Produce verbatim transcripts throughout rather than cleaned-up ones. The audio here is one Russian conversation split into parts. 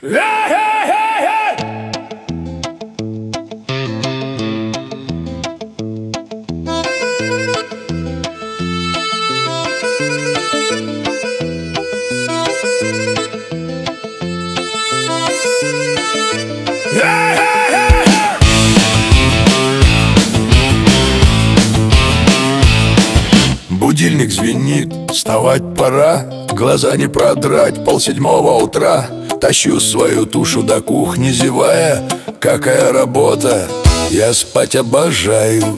Будильник звенит, вставать пора. Глаза не продрать, полседьмого утра. Тащу свою тушу до кухни, зевая. Какая работа, я спать обожаю.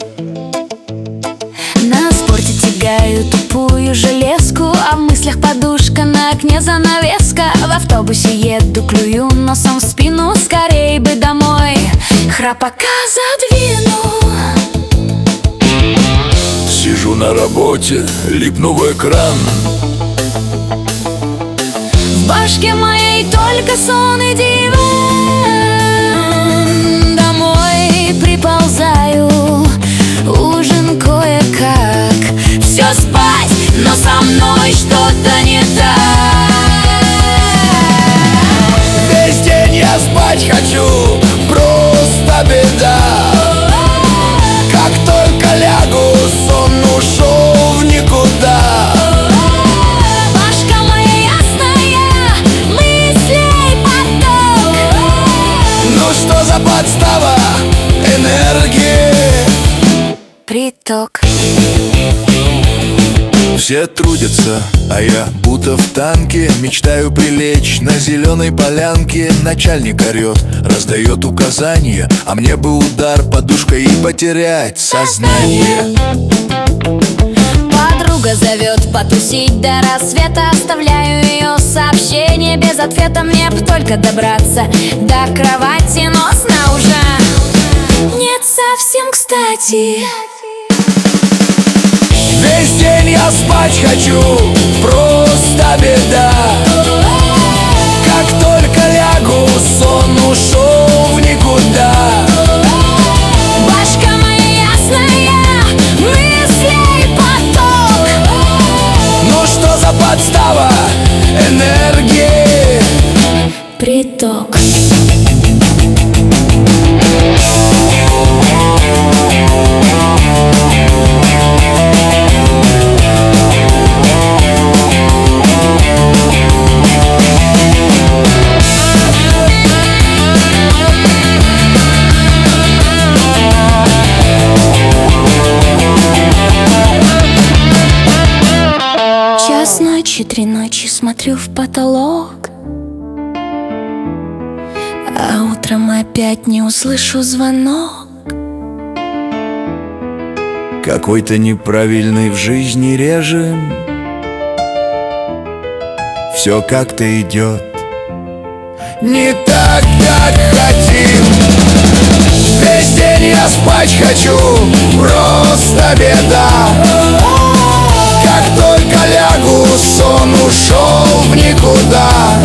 На спорте тягаю тупую железку, а в мыслях подушка, на окне занавеска. В автобусе еду, клюю носом в спину. Скорей бы домой, храпака задвину. Сижу на работе, липну в экран. В башке моей только сон и диван. Домой приползаю, ужин кое-как. Все спать, но со мной что-то не так. Весь день я спать хочу, просто беда. Как только лягу, сон ушел в никуда. Башка моя ясная, мыслей поток. Ну что за подстава, энергии Приток. Все трудятся, а я будто в танке. Мечтаю прилечь на зеленой полянке. Начальник орет, раздает указания, а мне бы удар подушкой и потерять сознание. Подруга зовет потусить до рассвета. Оставляю ее сообщение без ответа. Мне б только добраться до кровати, но сна уже нет совсем кстати. Весь день я спать хочу, просто беда. Как только лягу, сон ушел в никуда. Башка моя ясная, мыслей поток. Ну что за подстава, энергии Приток. Час ночи, три ночи смотрю в потолок, а утром опять не услышу звонок. Какой-то неправильный в жизни режим. Все как-то идет не так, как хотим. Весь день я спать хочу, просто беда. Как только лягу, сон ушел в никуда.